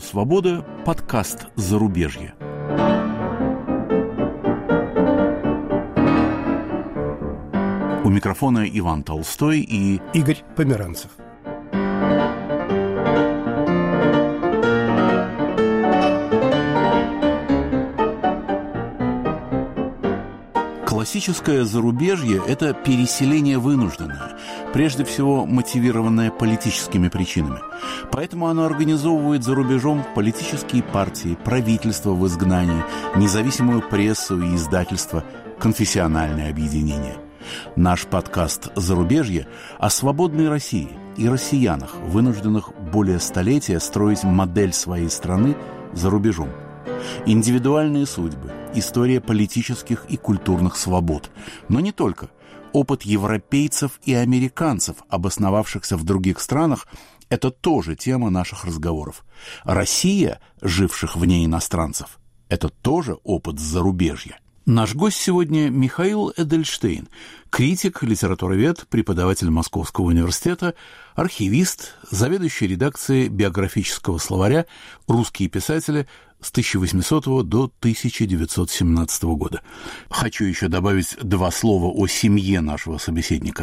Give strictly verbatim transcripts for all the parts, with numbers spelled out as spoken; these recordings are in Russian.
Свобода», подкаст «Зарубежье». У микрофона Иван Толстой и Игорь Померанцев. Классическое зарубежье – это переселение вынужденное, прежде всего мотивированное политическими причинами. Поэтому оно организовывает за рубежом политические партии, правительства в изгнании, независимую прессу и издательства, конфессиональные объединения. Наш подкаст «Зарубежье» о свободной России и россиянах, вынужденных более столетия строить модель своей страны за рубежом. Индивидуальные судьбы, история политических и культурных свобод. Но не только. Опыт европейцев и американцев, обосновавшихся в других странах, это тоже тема наших разговоров. Россия, живших вне иностранцев, это тоже опыт зарубежья. Наш гость сегодня Михаил Эдельштейн, критик, литературовед, преподаватель Московского университета, архивист, заведующий редакцией биографического словаря «Русские писатели» с тысяча восьмисотого до тысяча девятьсот семнадцатого года. Хочу еще добавить два слова о семье нашего собеседника.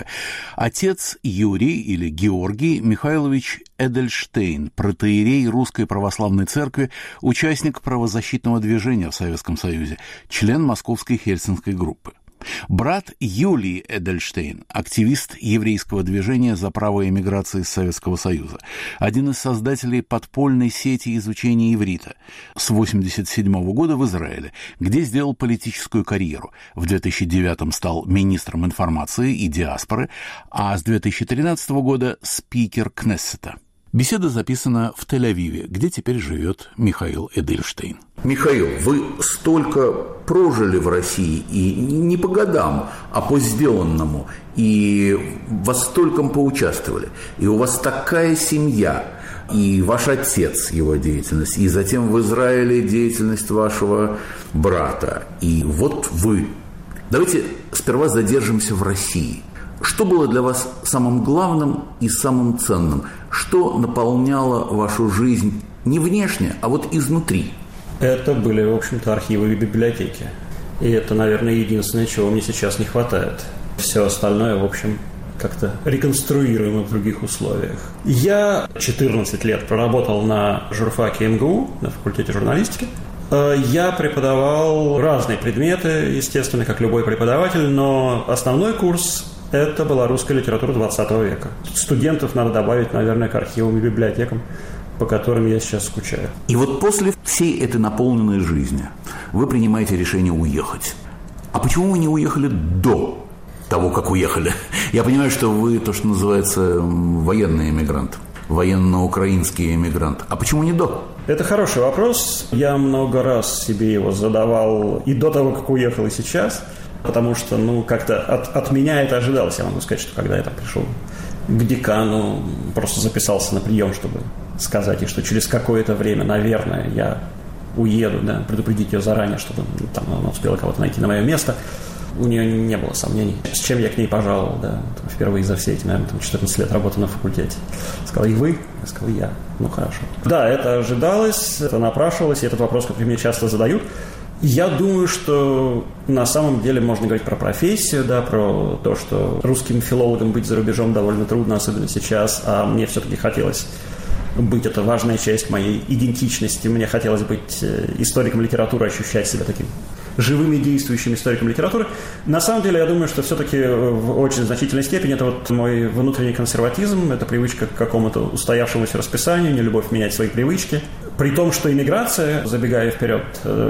Отец Юрий или Георгий Михайлович Эдельштейн, протоиерей Русской Православной Церкви, участник правозащитного движения в Советском Союзе, член Московской Хельсинской группы. Брат Юлий Эдельштейн, активист еврейского движения за право эмиграции из Советского Союза, один из создателей подпольной сети изучения иврита, с восемьдесят седьмого года в Израиле, где сделал политическую карьеру. В две тысячи девятом стал министром информации и диаспоры, а с две тысячи тринадцатого года спикер Кнессета. Беседа записана в Тель-Авиве, где теперь живет Михаил Эдельштейн. Михаил, вы столько прожили в России, и не по годам, а по сделанному, и во стольком поучаствовали, и у вас такая семья, и ваш отец, его деятельность, и затем в Израиле деятельность вашего брата, и вот вы. Давайте сперва задержимся в России. Что было для вас самым главным и самым ценным? Что наполняло вашу жизнь не внешне, а вот изнутри? Это были, в общем-то, архивы и библиотеки. И это, наверное, единственное, чего мне сейчас не хватает. Все остальное, в общем, как-то реконструируемо в других условиях. Я четырнадцать лет проработал на журфаке эм гэ у, на факультете журналистики. Я преподавал разные предметы, естественно, как любой преподаватель, но основной курс – это была русская литература двадцатого века. Студентов надо добавить, наверное, к архивам и библиотекам, по которым я сейчас скучаю. И вот после всей этой наполненной жизни вы принимаете решение уехать. А почему вы не уехали до того, как уехали? Я понимаю, что вы то, что называется военный эмигрант, военно-украинский эмигрант. А почему не до? Это хороший вопрос. Я много раз себе его задавал и до того, как уехал, и сейчас. Потому что, ну, как-то от, от меня это ожидалось. Я могу сказать, что когда я там пришел к декану, просто записался на прием, чтобы сказать, и что через какое-то время, наверное, я уеду, да, предупредить ее заранее, чтобы там она успела кого-то найти на мое место. У нее не было сомнений, с чем я к ней пожаловал, да, впервые за все эти, наверное, там, четырнадцать лет работы на факультете. Сказал, и вы? Я сказал, я. Ну, хорошо. Да, это ожидалось, это напрашивалось, и этот вопрос, который мне часто задают. Я думаю, что на самом деле можно говорить про профессию, да, про то, что русским филологам быть за рубежом довольно трудно, особенно сейчас, а мне все-таки хотелось быть, это важная часть моей идентичности, мне хотелось быть историком литературы, ощущать себя таким живым и действующим историком литературы. На самом деле, я думаю, что все-таки в очень значительной степени это вот мой внутренний консерватизм, это привычка к какому-то устоявшемуся расписанию, нелюбовь менять свои привычки. При том, что иммиграция, забегая вперед,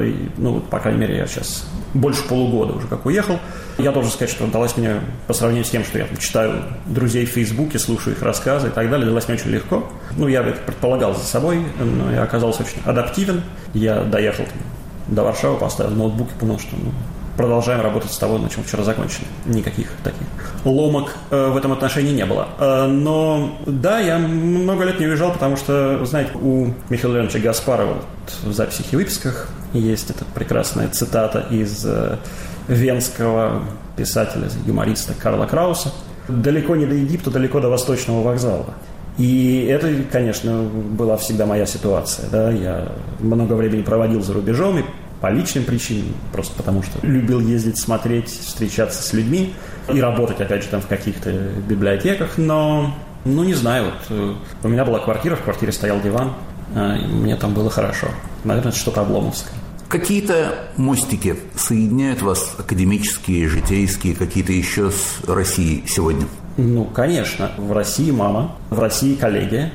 ну, по крайней мере, я сейчас больше полугода уже как уехал, я должен сказать, что далась мне, по сравнению с тем, что я там читаю друзей в Фейсбуке, слушаю их рассказы и так далее, далась мне очень легко. Ну, я это предполагал за собой, но я оказался очень адаптивен. Я доехал там до Варшавы, поставил ноутбук и понял, что ну, продолжаем работать с того, на чем вчера закончили. Никаких таких ломок э, в этом отношении не было. Э, но да, я много лет не уезжал, потому что, знаете, у Михаила Леонидовича Гаспарова вот, в записях и выписках есть эта прекрасная цитата из э, венского писателя, юмориста Карла Крауса. «Далеко не до Египта, далеко до Восточного вокзала». И это, конечно, была всегда моя ситуация. Да? Я много времени проводил за рубежом, и по личным причинам, просто потому что любил ездить, смотреть, встречаться с людьми и работать, опять же, там в каких-то библиотеках. Но, ну, не знаю, вот у меня была квартира, в квартире стоял диван, и мне там было хорошо. Наверное, это что-то обломовское. Какие-то мостики соединяют вас, академические, житейские, какие-то еще с Россией сегодня? Ну, конечно. В России мама, в России коллеги,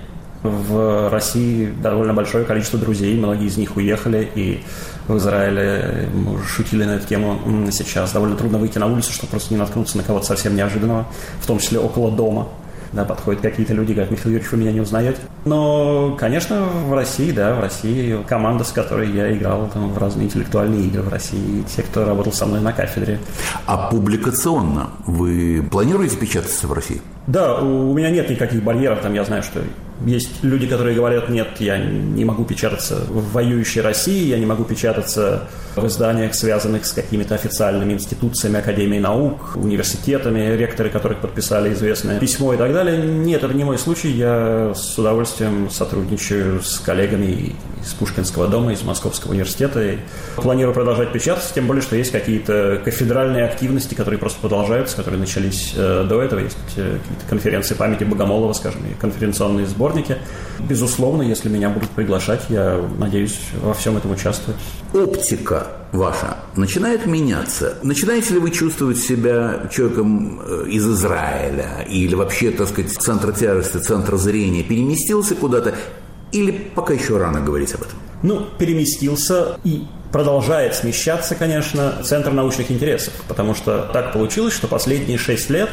в России довольно большое количество друзей, многие из них уехали, и в Израиле мы уже шутили на эту тему сейчас. Довольно трудно выйти на улицу, чтобы просто не наткнуться на кого-то совсем неожиданного, в том числе около дома. Да, подходят какие-то люди, как Михаил Юрьевич, вы меня не узнаете. Но, конечно, в России, да, в России команда, с которой я играл там, в разные интеллектуальные игры в России, те, кто работал со мной на кафедре. А публикационно вы планируете печататься в России? Да, у меня нет никаких барьеров, там я знаю, что есть люди, которые говорят, нет, я не могу печататься в воюющей России, я не могу печататься в изданиях, связанных с какими-то официальными институциями, Академией наук, университетами, ректоры которых подписали известное письмо и так далее. Нет, это не мой случай, я с удовольствием сотрудничаю с коллегами из Пушкинского дома, из Московского университета, и планирую продолжать печататься, тем более, что есть какие-то кафедральные активности, которые просто продолжаются, которые начались э, до этого, есть э, какие-то конференции памяти Богомолова, скажем, и конференционные сборники. Безусловно, если меня будут приглашать, я надеюсь во всем этом участвовать. Оптика ваша начинает меняться. Начинаете ли вы чувствовать себя человеком из Израиля или вообще, так сказать, центр тяжести, центр зрения переместился куда-то? Или пока еще рано говорить об этом? Ну, переместился и продолжает смещаться, конечно, центр научных интересов, потому что так получилось, что последние шесть лет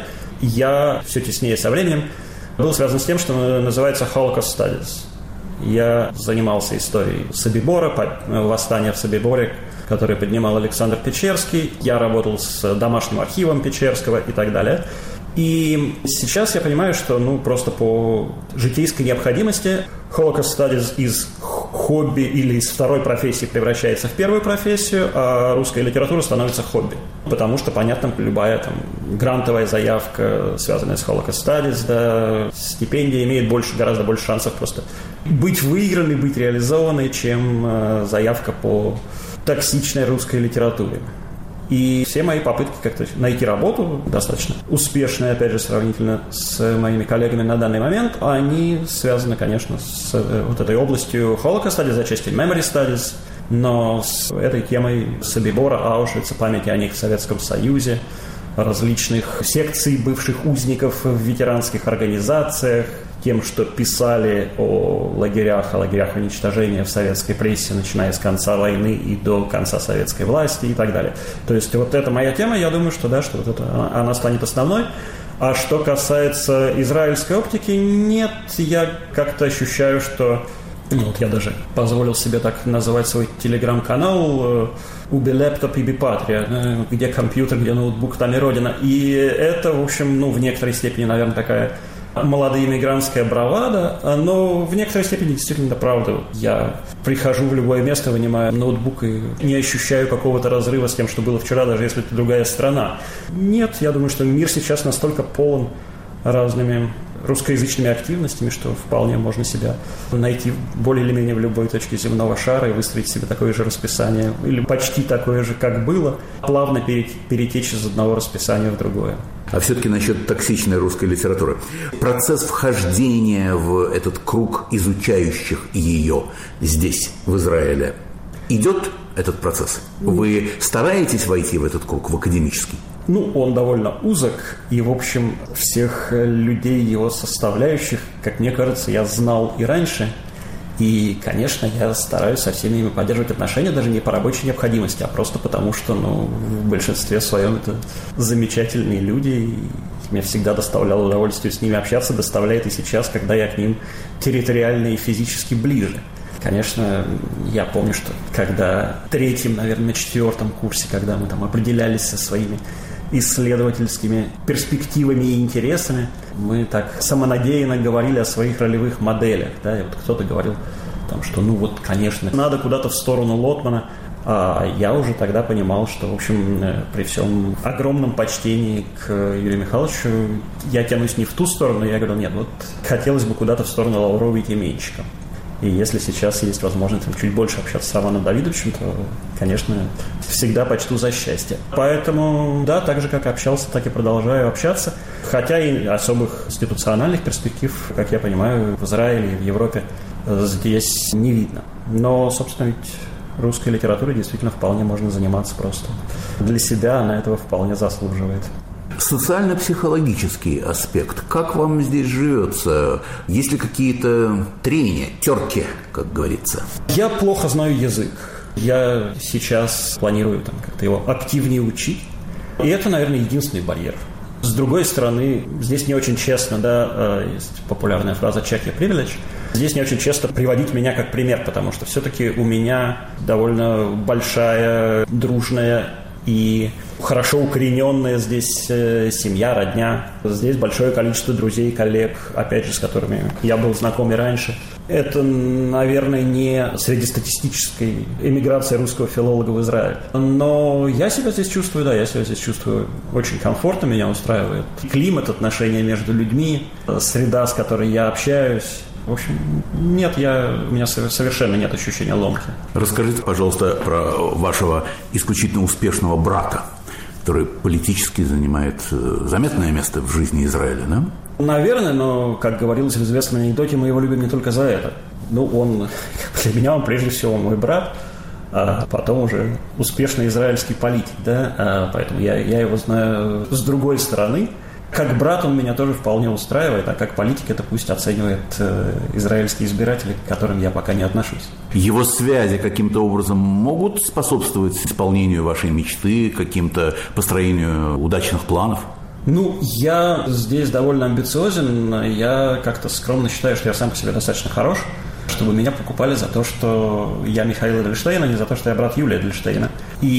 я все теснее со временем был связан с тем, что называется Holocaust Studies. Я занимался историей Собибора, восстания в Собиборе, которое поднимал Александр Печерский. Я работал с домашним архивом Печерского и так далее. И сейчас я понимаю, что ну, просто по житейской необходимости Holocaust Studies из хобби или из второй профессии превращается в первую профессию, а русская литература становится хобби. Потому что, понятно, любая там, грантовая заявка, связанная с Holocaust Studies, да, стипендия имеет больше, гораздо больше шансов просто быть выигранной, быть реализованной, чем э, заявка по токсичной русской литературе. И все мои попытки как-то найти работу, достаточно успешные, опять же, сравнительно с моими коллегами на данный момент, они связаны, конечно, с вот этой областью Holocaust Studies, отчасти Memory Studies, но с этой темой Собибора, Аушвица, памяти о них в Советском Союзе, различных секций бывших узников в ветеранских организациях, тем, что писали о лагерях, о лагерях уничтожения в советской прессе, начиная с конца войны и до конца советской власти и так далее. То есть вот это моя тема, я думаю, что да, что вот это, она, она станет основной. А что касается израильской оптики, нет, я как-то ощущаю, что... Ну, вот я даже позволил себе так называть свой телеграм-канал «Уби лэптоп и бипатрия», где компьютер, где ноутбук, там и родина. И это, в общем, ну, в некоторой степени, наверное, такая молодая иммигрантская бравада, но в некоторой степени действительно правда. Я прихожу в любое место, вынимаю ноутбук и не ощущаю какого-то разрыва с тем, что было вчера, даже если это другая страна. Нет, я думаю, что мир сейчас настолько полон разными русскоязычными активностями, что вполне можно себя найти более или менее в любой точке земного шара и выстроить себе такое же расписание, или почти такое же, как было, плавно перетечь из одного расписания в другое. А все-таки насчет токсичной русской литературы. Процесс вхождения в этот круг изучающих ее здесь, в Израиле, идет этот процесс? Вы стараетесь войти в этот круг, в академический? Ну, он довольно узок, и, в общем, всех людей, его составляющих, как мне кажется, я знал и раньше. И, конечно, я стараюсь со всеми ими поддерживать отношения, даже не по рабочей необходимости, а просто потому, что, ну, в большинстве своем это замечательные люди, и мне всегда доставляло удовольствие с ними общаться, доставляет и сейчас, когда я к ним территориально и физически ближе. Конечно, я помню, что когда в третьем, наверное, на четвертом курсе, когда мы там определялись со своими исследовательскими перспективами и интересами, мы так самонадеянно говорили о своих ролевых моделях, да, и вот кто-то говорил, там, что, ну вот, конечно, надо куда-то в сторону Лотмана, А я уже тогда понимал, что, в общем, при всем огромном почтении к Юрию Михайловичу я тянусь не в ту сторону, я говорю, нет, вот хотелось бы куда-то в сторону Лаврова и Тименчика. И если сейчас есть возможность там, чуть больше общаться с Романом Давидовичем, то, конечно, всегда почту за счастье. Поэтому, да, так же, как общался, так и продолжаю общаться. Хотя и особых институциональных перспектив, как я понимаю, в Израиле и в Европе здесь не видно. Но, собственно, ведь русской литературой действительно вполне можно заниматься просто. Для себя она этого вполне заслуживает. Социально-психологический аспект. Как вам здесь живется? Есть ли какие-то трения, терки, как говорится? Я плохо знаю язык. Я сейчас планирую там, как-то его активнее учить. И это, наверное, единственный барьер. С другой стороны, здесь не очень честно, да, есть популярная фраза «check your privilege». Здесь не очень честно приводить меня как пример, потому что все-таки у меня довольно большая, дружная и хорошо укорененная здесь э, семья, родня. Здесь большое количество друзей, коллег, опять же, с которыми я был знаком и раньше. Это, наверное, не среднестатистической эмиграции русского филолога в Израиль. Но я себя здесь чувствую, да, я себя здесь чувствую очень комфортно, меня устраивает климат, отношения между людьми, среда, с которой я общаюсь. В общем, нет, я, у меня совершенно нет ощущения ломки. Расскажите, пожалуйста, про вашего исключительно успешного брата, который политически занимает заметное место в жизни Израиля, да? Наверное, но, как говорилось в известном анекдоте, мы его любим не только за это. Ну, он, для меня он прежде всего мой брат, а потом уже успешный израильский политик, да, а поэтому я, я его знаю с другой стороны. Как брат он меня тоже вполне устраивает, а как политик это пусть оценивает э, израильские избиратели, к которым я пока не отношусь. Его связи каким-то образом могут способствовать исполнению вашей мечты, каким-то построению удачных планов? Ну, я здесь довольно амбициозен, я как-то скромно считаю, что я сам по себе достаточно хорош, чтобы меня покупали за то, что я Михаил Эдельштейн, а не за то, что я брат Юлия Эдельштейна.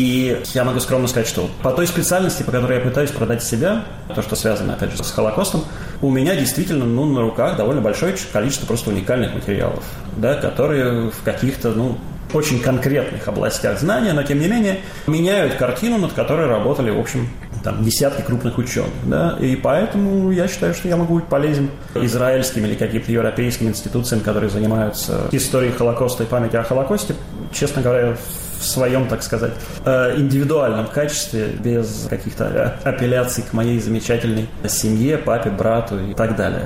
И я могу скромно сказать, что по той специальности, по которой я пытаюсь продать себя, то, что связано, опять же, с Холокостом, у меня действительно, ну, на руках довольно большое количество просто уникальных материалов, да, которые в каких-то, ну, очень конкретных областях знания, но, тем не менее, меняют картину, над которой работали, в общем, там, десятки крупных ученых, да, и поэтому я считаю, что я могу быть полезен израильским или каким-то европейским институциям, которые занимаются историей Холокоста и памятью о Холокосте, честно говоря, в своем, так сказать, индивидуальном качестве, без каких-то апелляций к моей замечательной семье, папе, брату и так далее.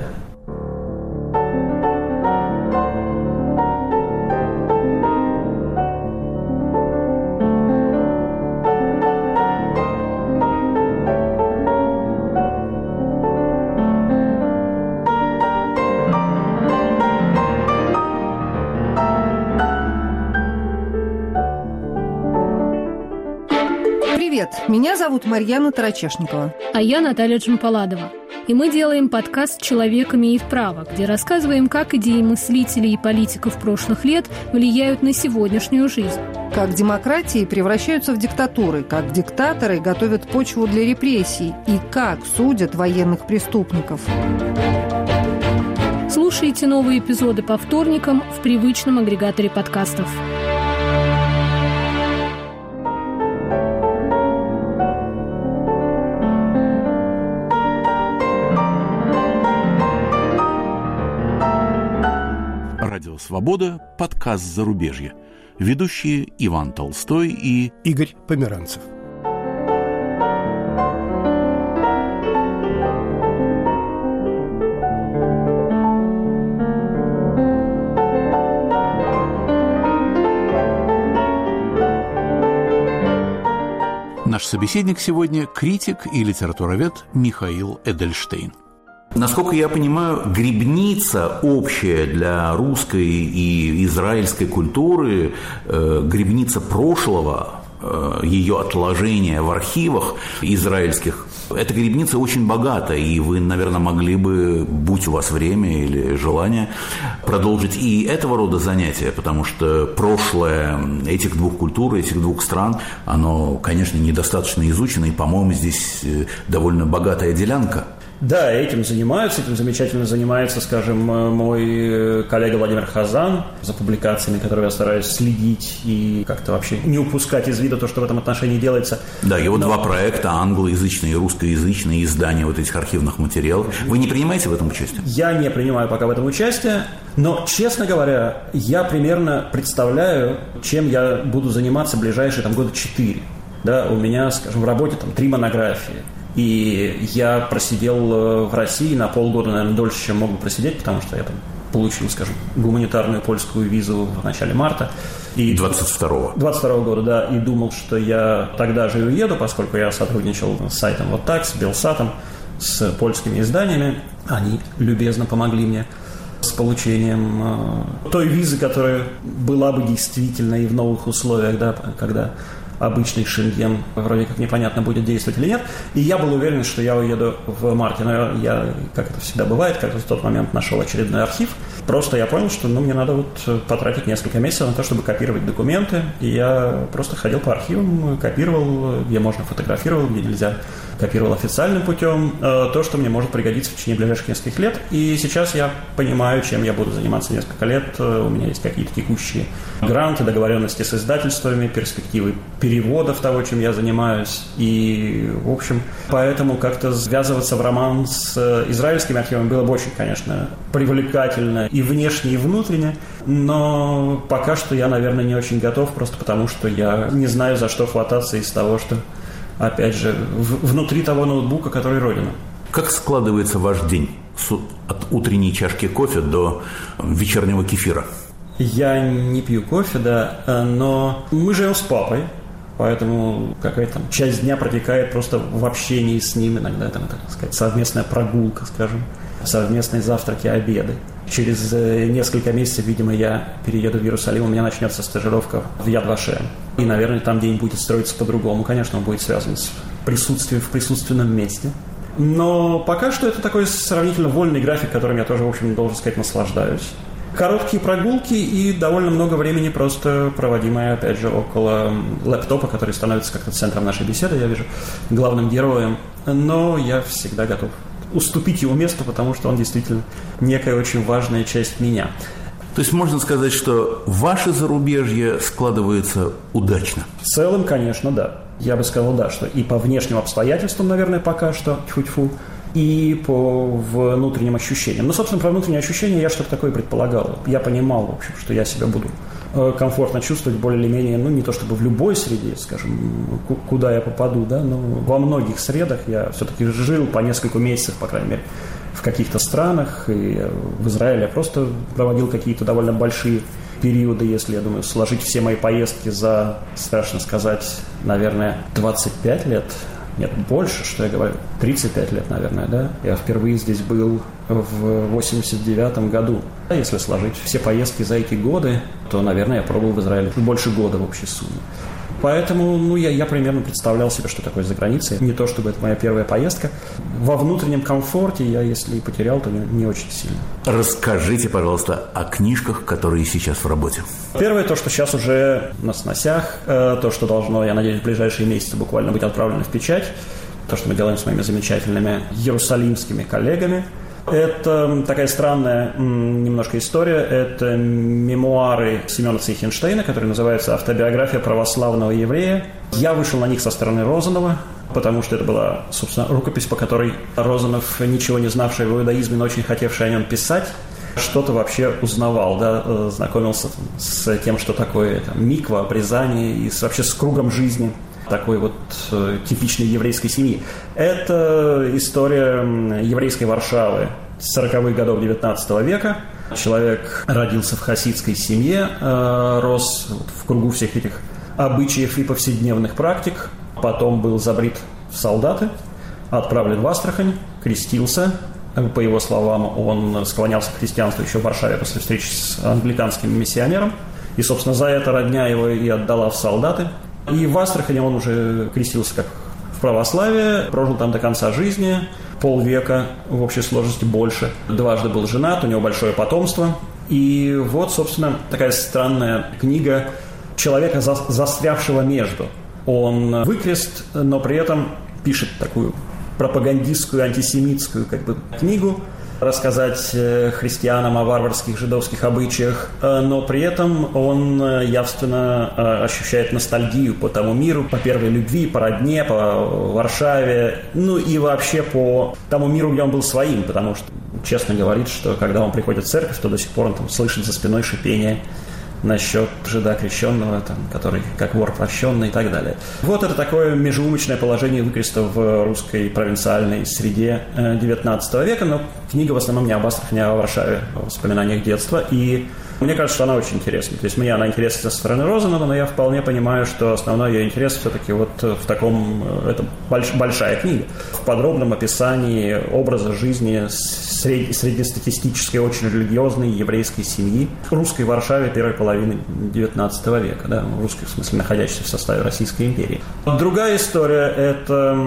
Меня зовут Марьяна Тарачешникова. А я Наталья Джампаладова. И мы делаем подкаст «Человек имеет право», где рассказываем, как идеи мыслителей и политиков прошлых лет влияют на сегодняшнюю жизнь. Как демократии превращаются в диктатуры, как диктаторы готовят почву для репрессий и как судят военных преступников. Слушайте новые эпизоды по вторникам в привычном агрегаторе подкастов. Радио «Свобода», подкаст «Зарубежье». Ведущие Иван Толстой и Игорь Померанцев. Наш собеседник сегодня – критик и литературовед Михаил Эдельштейн. Насколько я понимаю, грибница общая для русской и израильской культуры, э, грибница прошлого, э, ее отложения в архивах израильских, эта грибница очень богата, и вы, наверное, могли бы, будь у вас время или желание, продолжить и этого рода занятия, потому что прошлое этих двух культур, этих двух стран, оно, конечно, недостаточно изучено, и, по-моему, здесь довольно богатая делянка. Да, этим занимаются, этим замечательно занимается, скажем, мой коллега Владимир Хазан, за публикациями, которые я стараюсь следить и как-то вообще не упускать из вида то, что в этом отношении делается. Да, его Но... два проекта, англоязычные и русскоязычные издания вот этих архивных материалов. Вы не принимаете в этом участие? Я не принимаю пока в этом участие, но, честно говоря, я примерно представляю, чем я буду заниматься в ближайшие там, года четыре. Да, у меня, скажем, в работе там три монографии. И я просидел в России на полгода, наверное, дольше, чем мог бы просидеть, потому что я там получил, скажем, гуманитарную польскую визу в начале марта. И двадцать второго. двадцать второго года, да. И думал, что я тогда же и уеду, поскольку я сотрудничал с сайтом вот так, с Белсатом, с польскими изданиями. Они любезно помогли мне с получением э, той визы, которая была бы действительно и в новых условиях, да, когда... обычный Шенген вроде как непонятно, будет действовать или нет. И я был уверен, что я уеду в марте. Но я, как это всегда бывает, как в тот момент нашел очередной архив. Просто я понял, что ну, мне надо вот потратить несколько месяцев на то, чтобы копировать документы. И я просто ходил по архивам, копировал, где можно фотографировал, где нельзя, копировал официальным путем то, что мне может пригодиться в течение ближайших нескольких лет. И сейчас я понимаю, чем я буду заниматься несколько лет. У меня есть какие-то текущие гранты, договоренности с издательствами, перспективы переводов того, чем я занимаюсь. И, в общем, поэтому как-то связываться в роман с израильскими архивами было бы очень, конечно, привлекательно и внешне, и внутренне. Но пока что я, наверное, не очень готов, просто потому что я не знаю, за что хвататься из того, что, опять же, в- внутри того ноутбука, который Родина. Как складывается ваш день от утренней чашки кофе до вечернего кефира? Я не пью кофе, да, но мы живем с папой. Поэтому какая-то там часть дня протекает просто в общении с ним. Иногда там, так сказать, совместная прогулка, скажем, совместные завтраки, обеды. Через несколько месяцев, видимо, я перееду в Иерусалим, у меня начнется стажировка в Яд Вашем. И, наверное, там день будет строиться по-другому. Конечно, он будет связан с присутствием в присутственном месте. Но пока что это такой сравнительно вольный график, которым я тоже, в общем, должен сказать, наслаждаюсь. Короткие прогулки и довольно много времени просто проводимое, опять же, около лэптопа, который становится как-то центром нашей беседы, я вижу, главным героем. Но я всегда готов уступить его месту, потому что он действительно некая очень важная часть меня. То есть можно сказать, что ваше зарубежье складывается удачно? В целом, конечно, да. Я бы сказал, да, что и по внешним обстоятельствам, наверное, пока что, тьфу-тьфу, и по внутренним ощущениям. Ну, собственно, про внутренние ощущения я что-то такое предполагал. Я понимал, в общем, что я себя буду комфортно чувствовать более-менее, ну, не то чтобы в любой среде, скажем, куда я попаду, да, но во многих средах я все-таки жил по несколько месяцев, по крайней мере, в каких-то странах, и в Израиле я просто проводил какие-то довольно большие периоды, если, я думаю, сложить все мои поездки за, страшно сказать, наверное, двадцать пять лет, нет, больше, что я говорю, тридцать пять лет, наверное, да. Я впервые здесь был в восемьдесят девятом году. Если сложить все поездки за эти годы, то, наверное, я пробовал в Израиле больше года в общей сумме. Поэтому, ну, я, я примерно представлял себе, что такое за границей. Не то, чтобы это моя первая поездка. Во внутреннем комфорте я, если и потерял, то не, не очень сильно. Расскажите, пожалуйста, о книжках, которые сейчас в работе. Первое, то, что сейчас уже на сносях, то, что должно, я надеюсь, в ближайшие месяцы буквально быть отправлено в печать, то, что мы делаем с моими замечательными иерусалимскими коллегами. Это такая странная немножко история. Это мемуары Семена Цейхенштейна, которые называются «Автобиография православного еврея». Я вышел на них со стороны Розанова, потому что это была, собственно, рукопись, по которой Розанов, ничего не знавший в иудаизме, но очень хотевший о нем писать, что-то вообще узнавал, да, знакомился там, с тем, что такое там, миква, обрезание и с, вообще с кругом жизни такой вот э, типичной еврейской семьи. Это история еврейской Варшавы сороковых годов девятнадцатого века. Человек родился в хасидской семье, э, рос вот, в кругу всех этих обычаев и повседневных практик. Потом был забрит в солдаты, отправлен в Астрахань, крестился. По его словам, он склонялся к христианству еще в Варшаве после встречи с англиканским миссионером. И, собственно, за это родня его и отдала в солдаты. И в Астрахани он уже крестился как в православие, прожил там до конца жизни, полвека в общей сложности больше. Дважды был женат, у него большое потомство. И вот, собственно, такая странная книга человека, застрявшего между. Он выкрест, но при этом пишет такую пропагандистскую, антисемитскую как бы книгу, рассказать христианам о варварских жидовских обычаях, но при этом он явственно ощущает ностальгию по тому миру, по первой любви, по родне, по Варшаве, ну и вообще по тому миру, где он был своим, потому что честно говорит, что когда он приходит в церковь, то до сих пор он там слышит за спиной шипение насчет жида крещенного, там, который как вор прощенный и так далее. Вот это такое межеумочное положение выкреста в русской провинциальной среде девятнадцатого века, но книга в основном не об Астрахани, а о Варшаве, о воспоминаниях детства, и мне кажется, что она очень интересна. То есть мне она интересна со стороны Розанова, но я вполне понимаю, что основной ее интерес все-таки вот в таком... Это больш, большая книга. В подробном описании образа жизни сред, среднестатистической, очень религиозной еврейской семьи русской Варшаве первой половины девятнадцатого века. Да, русской, в смысле, находящейся в составе Российской империи. Другая история – это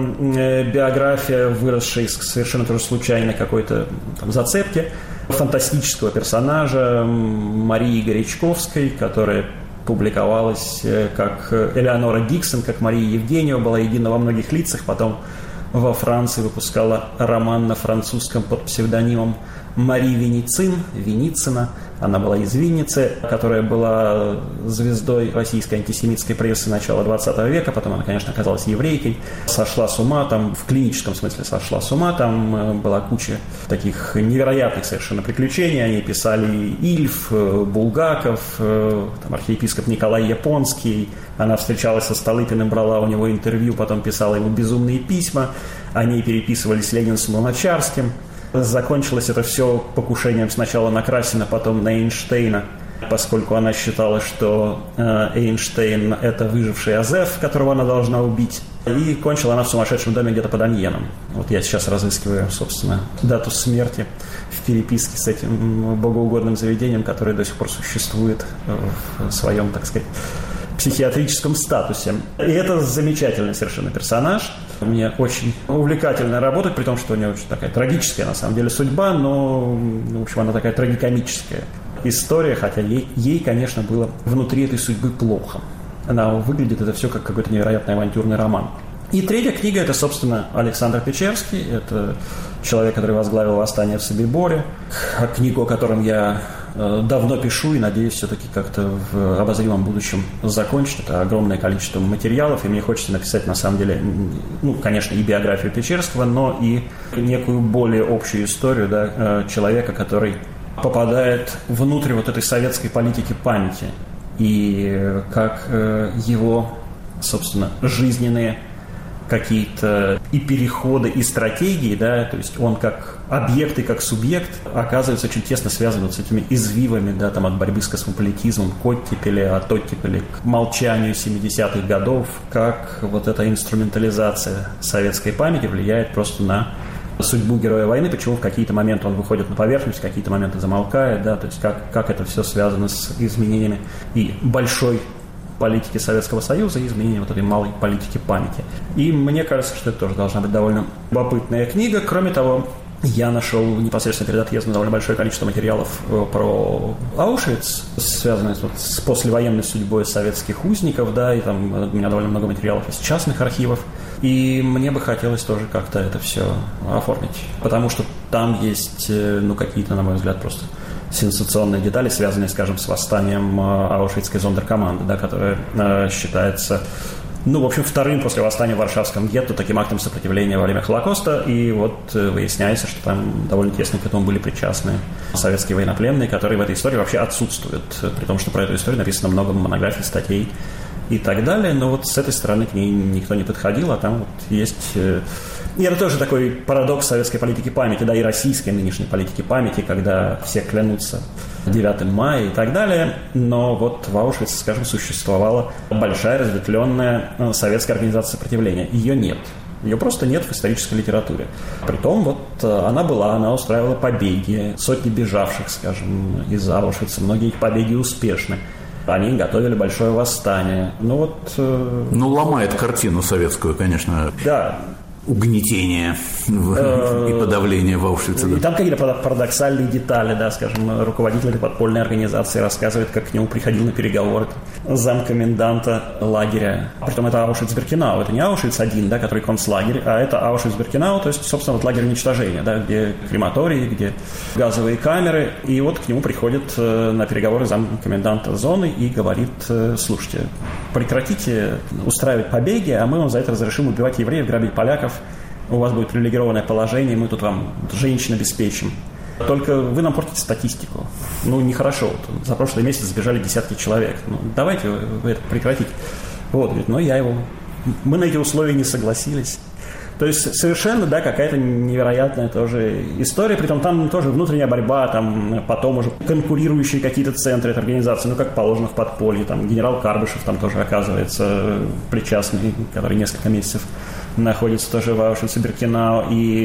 биография, выросшая из совершенно тоже случайной какой-то там зацепки фантастического персонажа Марии Горячковской, которая публиковалась как Элеонора Диксон, как Мария Евгеньева, была едина во многих лицах, потом во Франции выпускала роман на французском под псевдонимом Мари Веницин, Веницина. Она была из Винницы, которая была звездой российской антисемитской прессы начала двадцатого века. Потом она, конечно, оказалась еврейкой. Сошла с ума, там в клиническом смысле сошла с ума. Там была куча таких невероятных совершенно приключений. Они писали Ильф, Булгаков, там, архиепископ Николай Японский. Она встречалась со Столыпиным, брала у него интервью, потом писала ему безумные письма. Они переписывались с Лениным, с Луначарским. Закончилось это все покушением сначала на Красина, потом на Эйнштейна, поскольку она считала, что э, Эйнштейн – это выживший Азеф, которого она должна убить. И кончила она в сумасшедшем доме где-то под Амьеном. Вот я сейчас разыскиваю, собственно, дату смерти в переписке с этим богоугодным заведением, которое до сих пор существует в своем, так сказать, психиатрическом статусе. И это замечательный совершенно персонаж. Мне очень увлекательно работать, при том, что у нее очень такая трагическая, на самом деле, судьба, но, в общем, она такая трагикомическая история, хотя ей, ей, конечно, было внутри этой судьбы плохо. Она выглядит это все как какой-то невероятный авантюрный роман. И третья книга – это, собственно, Александр Печерский. Это человек, который возглавил восстание в Собиборе. Книгу, о котором я давно пишу и, надеюсь, все-таки как-то в обозримом будущем закончить. Это огромное количество материалов, и мне хочется написать, на самом деле, ну, конечно, и биографию Печерского, но и некую более общую историю, да, человека, который попадает внутрь вот этой советской политики памяти, и как его, собственно, жизненные какие-то и переходы, и стратегии, да, то есть он как объект и как субъект оказывается очень тесно связан вот с этими извивами, да, там от борьбы с космополитизмом к оттепели, от оттепели к молчанию семидесятых годов, как вот эта инструментализация советской памяти влияет просто на судьбу героя войны, почему в какие-то моменты он выходит на поверхность, в какие-то моменты замолкает, да, то есть как, как это все связано с изменениями и большой политики Советского Союза и изменения вот этой малой политики памяти. И мне кажется, что это тоже должна быть довольно любопытная книга. Кроме того, я нашел непосредственно перед отъездом довольно большое количество материалов про Аушвиц, связанных вот с послевоенной судьбой советских узников, да, и там у меня довольно много материалов из частных архивов. И мне бы хотелось тоже как-то это все оформить, потому что там есть, ну, какие-то, на мой взгляд, просто сенсационные детали, связанные, скажем, с восстанием Аушвицкой зондеркоманды, да, которая э, считается, ну, в общем, вторым после восстания в Варшавском гетто таким актом сопротивления во время Холокоста. И вот э, выясняется, что там довольно тесно к этому были причастны советские военнопленные, которые в этой истории вообще отсутствуют, при том, что про эту историю написано много монографий, статей и так далее. Но вот с этой стороны к ней никто не подходил, а там вот есть... Э, И это тоже такой парадокс советской политики памяти, да, и российской нынешней политики памяти, когда все клянутся девятого мая и так далее. Но вот в Аушвице, скажем, существовала большая разветвленная советская организация сопротивления. Ее нет. Ее просто нет в исторической литературе. Притом вот она была, она устраивала побеги, сотни бежавших, скажем, из Аушвица. Многие их побеги успешны. Они готовили большое восстание. Ну вот... Э... Ну, ломает картину советскую, конечно. Да. угнетения и подавления в Аушвице. И там какие-то парадоксальные детали, да, скажем, руководитель этой подпольной организации рассказывает, как к нему приходил на переговоры замкоменданта лагеря. Притом это Аушвиц-Биркенау, это не Аушвиц один, да, который концлагерь, а это Аушвиц-Биркенау, то есть, собственно, вот лагерь уничтожения, да, где крематории, где газовые камеры. И вот к нему приходит на переговоры замкоменданта зоны и говорит: слушайте, прекратите устраивать побеги, а мы вам за это разрешим убивать евреев, грабить поляков. У вас будет привилегированное положение, мы тут вам женщин обеспечим. Только вы нам портите статистику. Ну, нехорошо. Вот, за прошлый месяц сбежали десятки человек. Ну, давайте вы, вы это прекратите. Вот, говорит, но я его... Мы на эти условия не согласились. То есть совершенно, да, какая-то невероятная тоже история. Притом там тоже внутренняя борьба, там потом уже конкурирующие какие-то центры этой организации, ну, как положено в подполье. Там генерал Карбышев там тоже оказывается причастный, который несколько месяцев находится тоже в Аушвице-Биркенау.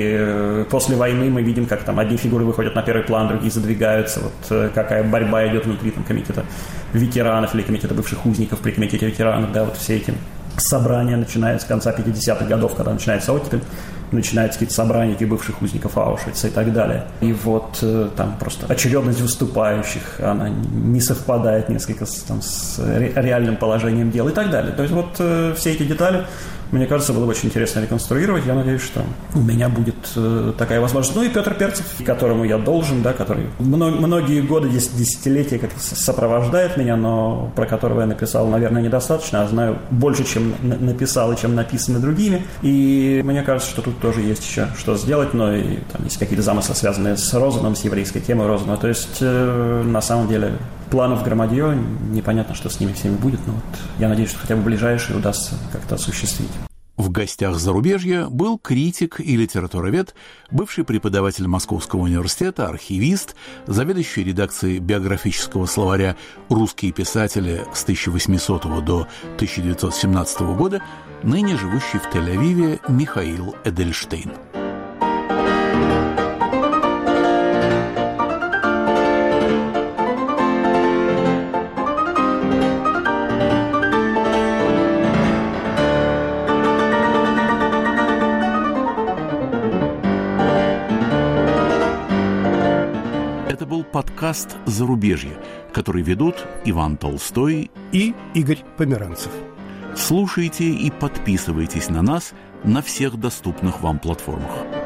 И после войны мы видим, как там одни фигуры выходят на первый план, другие задвигаются. Вот какая борьба идет внутри там комитета ветеранов или комитета бывших узников при комитете ветеранов, да, вот все эти собрания начинаются с конца пятидесятых годов, когда начинается оттепель, начинаются какие-то собрания этих бывших узников Аушвица и так далее. И вот э, там просто очередность выступающих, она не совпадает несколько с, там, с ре- реальным положением дел и так далее. То есть вот э, все эти детали, мне кажется, было бы очень интересно реконструировать. Я надеюсь, что у меня будет э, такая возможность. Ну и Петр Перцев, которому я должен, да, который мно- многие годы, десятилетия как сопровождает меня, но про которого я написал, наверное, недостаточно, а знаю больше, чем на- написал и чем написано другими. И мне кажется, что тут тоже есть еще что сделать, но и там есть какие-то замыслы, связанные с Розаном, с еврейской темой Розана. То есть, э, на самом деле, планов громадье, непонятно, что с ними всеми будет, но вот я надеюсь, что хотя бы ближайшие удастся как-то осуществить. В гостях зарубежья был критик и литературовед, бывший преподаватель Московского университета, архивист, заведующий редакцией биографического словаря «Русские писатели» с тысяча восьмисотого до тысяча девятьсот семнадцатого года, ныне живущий в Тель-Авиве Михаил Эдельштейн. Это был подкаст «Зарубежье», который ведут Иван Толстой и Игорь Померанцев. Слушайте и подписывайтесь на нас на всех доступных вам платформах.